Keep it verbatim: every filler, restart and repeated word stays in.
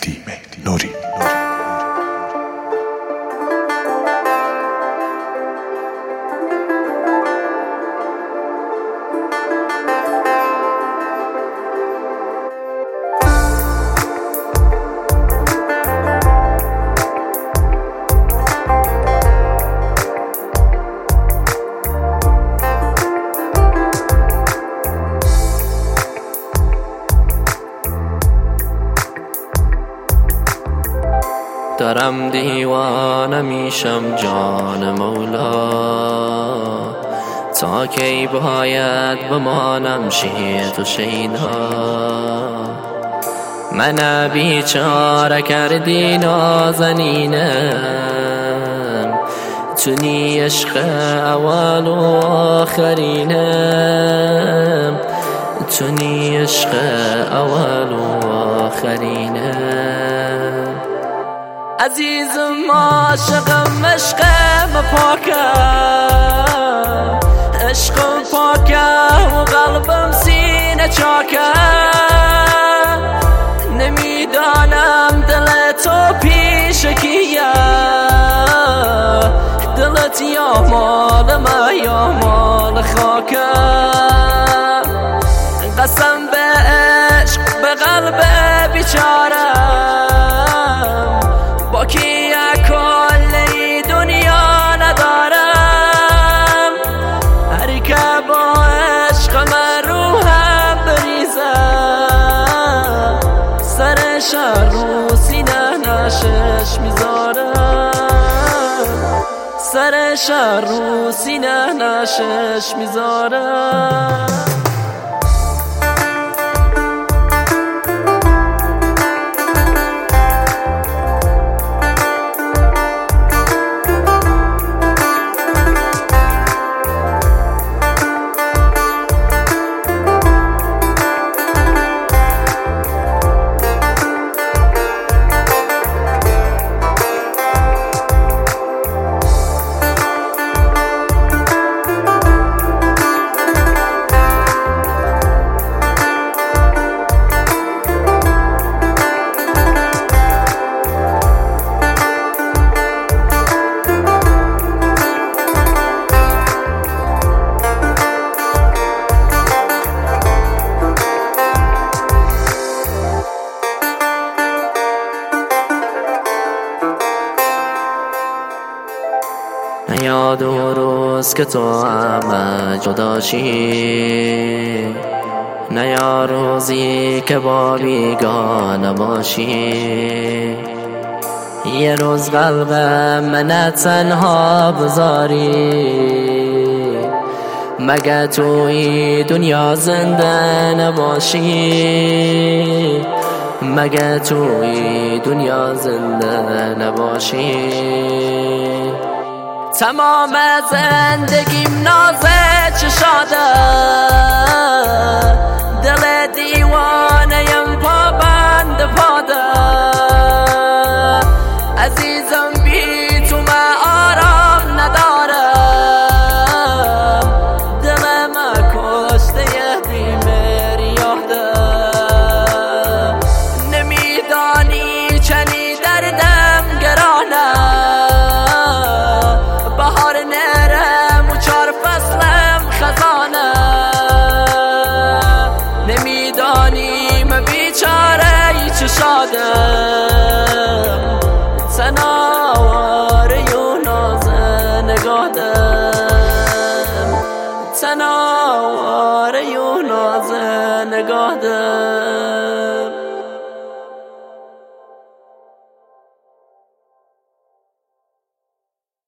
مهدی نوری. دارم دیوانه میشم جان مولا، تا کی باید بمانم شید و شیدا. من بیچاره کردی نازنینم، تو نی عشق اول و آخرینم، تو نی عشق اول و آخرینم. عزیزم عاشقم عشقم پاکه، عشقم پاکه و قلبم سینه چاکه. نمیدانم دل تو پیش کیه، دلت یا مال ما یا مال خاکه. قسم به عشق به قلب بیچارم، با کی کلی دنیا ندارم. هر که با عشق من روحم بریزه، سرش رو سینه نشش میذارم، سرش رو سینه نشش میذارم. نیاد و روز که تو همه جدا شی، نیا روزی که با بیگانه باشی. یه روز قلب من تنها بذاری، مگه توی دنیا زنده نباشی، مگه توی دنیا زنده نباشی. تمام زندگیم نازه چشاده، دل دیوانه‌یم پابند پاده. عزیزم بی تو من آرام ندارم، دل من کشته بیمار یاده. نمیدانی چنی دردم گرانه، بهار نرم و چار فصلم خزانه. نمیدانی من بیچاره چه شادم، تناوار یو نازه نگاه دم، تناوار یو نازه نگاه دم.